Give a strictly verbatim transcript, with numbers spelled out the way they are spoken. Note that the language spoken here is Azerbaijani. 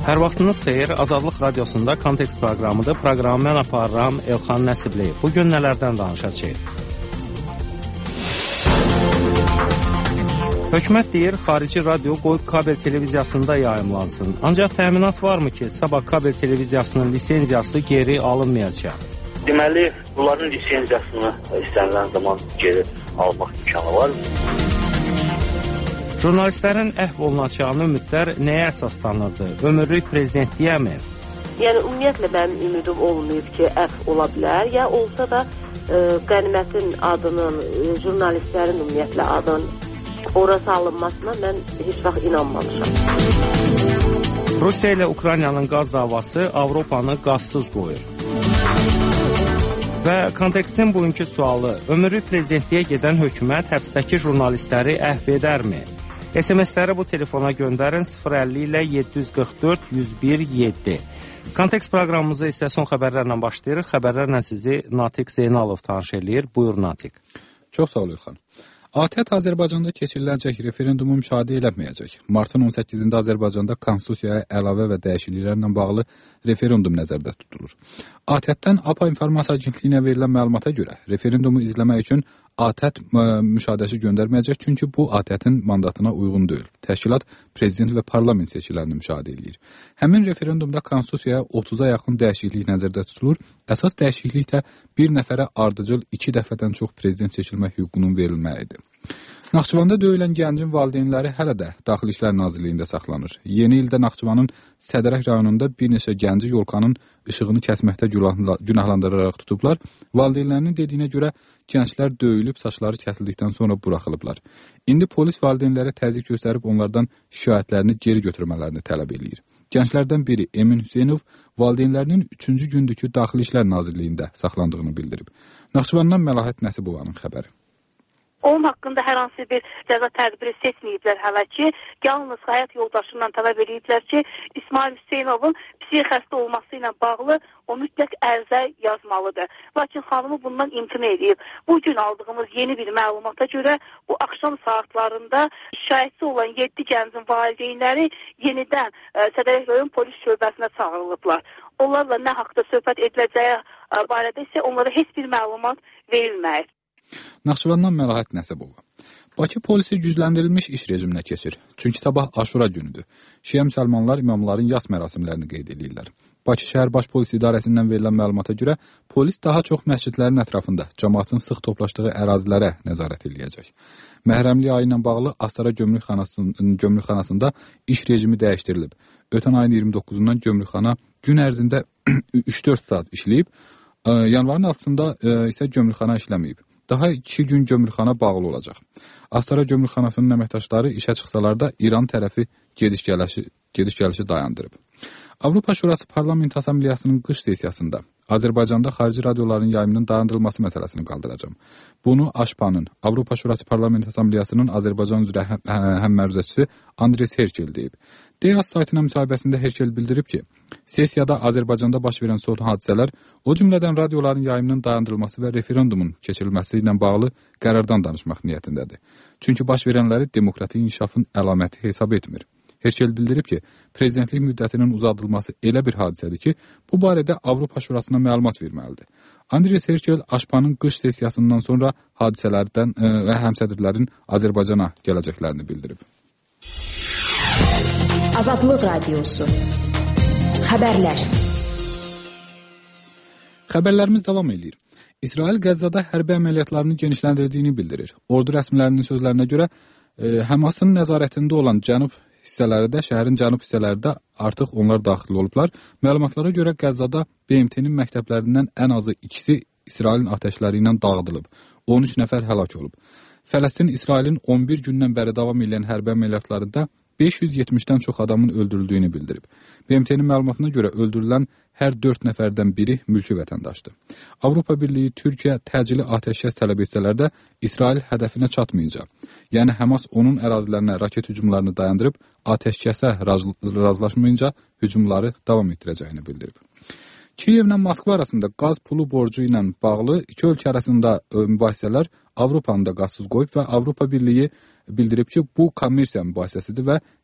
Hər vaxtınız xeyir, Azadlıq Radiosunda Kontekst proqramıdır. Proqramı mən aparıram Elxan Nəsibli. Bugün nələrdən danışacağıq? Hökumət deyir, xarici radio qoyub kabel televiziyasında yayımlansın. Ancaq təminat varmı ki, sabah kabel televiziyasının lisenziyası geri alınmayacaq? Deməli, bunların lisenziyasını istənilən zaman geri almaq imkanı var. Jurnalistlərin əhv olunacağını ümidlər nəyə əsaslanırdı? Ömürlük prezidentliyəmi? Yəni, ümumiyyətlə mənim ümidim olmayıb ki, əhv ola bilər. Ya olsa da e, qənimətin adının, e, jurnalistlərin ümumiyyətlə adının ora salınmasına mən heç vaxt inanmamışam. Rusiya ilə Ukraynanın qaz davası Avropanı qazsız qoyur. Və kontekstin bugünkü sualı, ömürlük prezidentliyə gedən hökumət həbsdəki jurnalistləri əhv edərmi? S M S-ləri bu telefona göndərin sıfır əlli ilə yeddi yüz qırx dörd yüz bir yeddi. Kontekst proqramımızı isə son xəbərlərlə başlayırıq. Xəbərlərlə sizi Natiq Zeynalov tanış eləyir. Buyur Natiq. Çox sağ ol İlxan. A T Ə Azərbaycanda keçiriləcək referendumu müşahidə eləməyəcək. Martın on səkkizində Azərbaycanda konstitusiyaya əlavə və dəyişikliklərlə bağlı referendum nəzərdə tutulur. A T Ə-dən A P A İnformasiya Agentliyinə verilən məlumata görə referendumu izləmək üçün A T Ə müşahidəsi göndərməyəcək, çünki bu A T Ə-nin mandatına uyğun deyil. Təşkilat prezident və parlament seçkilərini müşahidə edir. Həmin referendumda konstitusiyaya otuza yaxın dəyişiklik nəzərdə tutulur. Əsas dəyişiklik də bir nəfərə ardıcıl iki dəfədən çox prezident seçilmək hüququnun verilməyidir. Naxçıvanda döyülən gəncin valideynləri hələ də Daxili İşlər Nazirliyində saxlanır. Yeni ildə Naxçıvanın Sədərək rayonunda bir neçə gənci yolkanın işığını kəsməkdə günahlandıraraq tutublar. Valideynlərinin dediyinə görə gənclər döyülüb, saçları kəsildikdən sonra buraxılıblar. İndi polis valideynlərə təzyiq göstərib onlardan şikayətlərini geri götürmələrini tələb edir. Gənclərdən biri Emin Hüseynov valideynlərinin üçüncü gündükü Daxili İşlər Nazirliyində saxlandığını bildirib. Naxçıvandan Məlahət Nəsibovanın xəbəri. Onun haqqında hər hansı bir cəza tədbiri seçməyiblər hələ ki, yalnız həyat yoldaşından tələb ediblər ki, İsmail Hüseynovun psixi xəstə olması ilə bağlı o mütləq ərizə yazmalıdır. Lakin xanımı bundan imtina edib. Bugün aldığımız yeni bir məlumata görə bu axşam saatlarında şikayətçi olan yeddi gəncin valideynləri yenidən ə, Sədərək rayon polis şöbəsinə çağırılıblar. Onlarla nə haqda söhbət ediləcəyi ə, barədə isə onlara heç bir məlumat verilməyib. Naxçıvandan Məlahət Nəsibova. Bakı polisi gücləndirilmiş iş rejiminə keçir. Çünki sabah Aşura günüdür. Şiə müsəlmanlar imamların yas mərasimlərini qeyd edirlər. Bakı şəhər baş polis idarəsindən verilən məlumata görə polis daha çox məscidlərin ətrafında cəmaatın sıx toplaşdığı ərazilərə nəzarət eləyəcək. Məhrəmlik ayı ilə bağlı Astara gömrükxanasının gömrükxanasında iş rejimi dəyişdirilib. Ötən ayın iyirmi doqquzundan gömrükxana gün ərzində üç dörd saat işləyib. Yanvarın altısında isə gömrükxana işləməyib. Daha iki gün gömrükxana bağlı olacaq. Astara gömrükxanasının əməkdaşları işə çıxsalar da İran tərəfi gediş-gəlişi, gediş-gəlişi dayandırıb. Avropa Şurası Parlament Assambleyasının qış sessiyasında Azərbaycanda xarici radioların yayımının dayandırılması məsələsini qaldıracağım. Bunu A Ş P A-nın, Avropa Şurası Parlament Assambleyasının Azərbaycan üzrə həmməruzəçisi Andres Herkel deyib. D A S saytına müsahibəsində Herkel bildirib ki, sessiyada Azərbaycanda baş verən son hadisələr, o cümlədən radioların yayımının dayandırılması və referendumun keçirilməsi ilə bağlı qərardan danışmaq niyyətindədir. Çünki baş verənləri demokratik inkişafın əlaməti hesab etmir. Herkel bildirib ki, prezidentlik müddətinin uzadılması elə bir hadisədir ki, bu barədə Avropa Şurasına məlumat verməlidir. Andres Herkel A Ş P A-nın qış sessiyasından sonra hadisələrdən ə, və həmsədrlərin Azərbaycana gələcəklərini bildirib. Azadlıq Radiosu. Xəbərlər. Xəbərlərimiz davam edir. İsrail Qəzzada hərbi əməliyyatlarını genişləndirdiyini bildirir. Ordu rəsmilərinin sözlərinə görə e, Həmasın nəzarətində olan cənub hissələrdə, şəhərin cənub hissələrində artıq onlar daxil olublar. Məlumatlara görə Qəzzada B M T-nin məktəblərindən ən azı ikisi İsrailin atəşləri ilə dağıdılıb. on üç nəfər həlak olub. Fələstin İsrailin on bir gündən bəri davam edən hərbi əməliyyatlarında beş yüz yetmişdən çox adamın öldürüldüyünü bildirib. B M T-nin məlumatına görə öldürülən hər dörd nəfərdən biri mülki vətəndaşdır. Avropa Birliyi Türkiyə təcili atəşkəs tələb etsələr də İsrail hədəfinə çatmayacaq. Yəni Həmas onun ərazilərinə raket hücumlarını dayandırıb atəşkəsə razılaşmayınca hücumları davam etdirəcəyini bildirib. Kiyevlə Moskva arasında qaz pulu borcu ilə bağlı iki ölkə arasında mübahisələr Avropanı da qazsız qoyub və Avropa Birliyi bildirib ki, bu kommersiya mübahisəsidir və